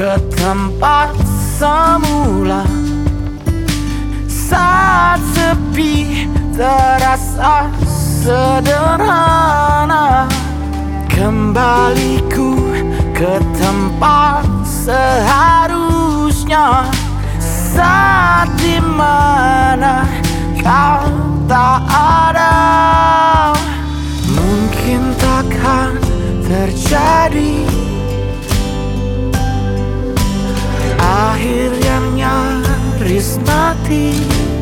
ke tempat semula. Saat sepi terasa sederhana, kembaliku ke tempat seharusnya. Saat dimana kau tak ada, mungkin takkan terjadi akhir yang nyaris mati.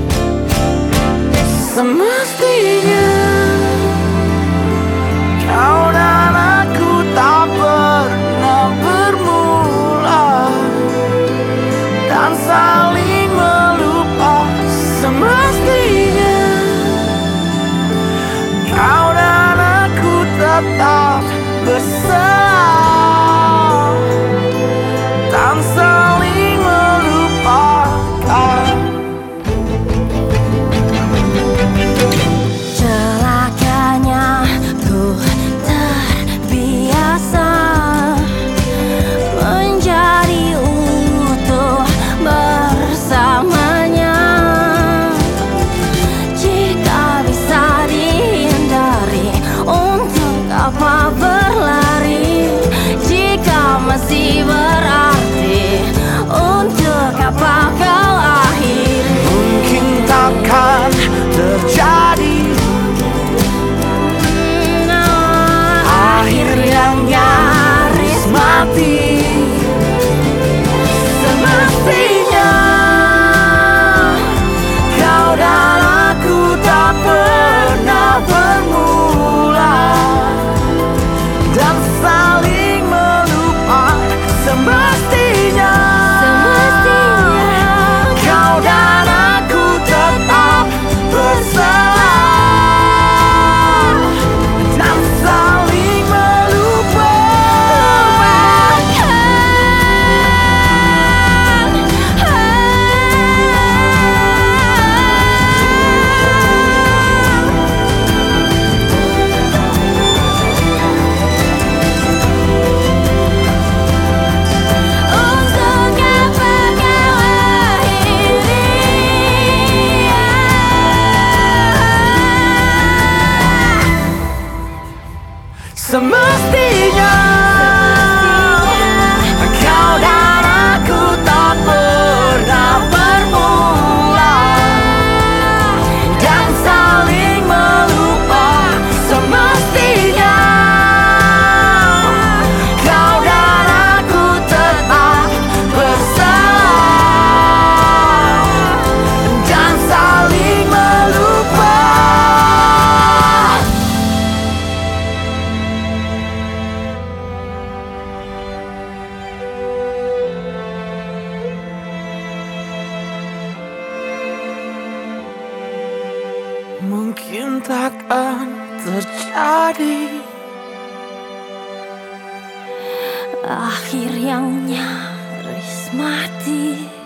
Semestinya kau dan aku tak pernah bermula dan saling melupa. Semestinya kau dan aku tetap bersama dan saling melupakan. Celakanya ku terbiasa menjadi utuh bersamanya. Jika bisa dihindari, untuk apa berlari? Jika masih berarti, untuk apa kau akhiri? Mungkin takkan terjadi akhir yang nyaris mati. Semestinya kau dan aku tak pernah bermula dan saling melupa. Semestinya kau dan aku tetap bersama dan saling semestinya kau dan aku tak pernah bermula dan saling melupa. Semestinya kau dan aku tetap bersama dan saling melupa. Mungkin takkan terjadi Akhir yang nyaris mati.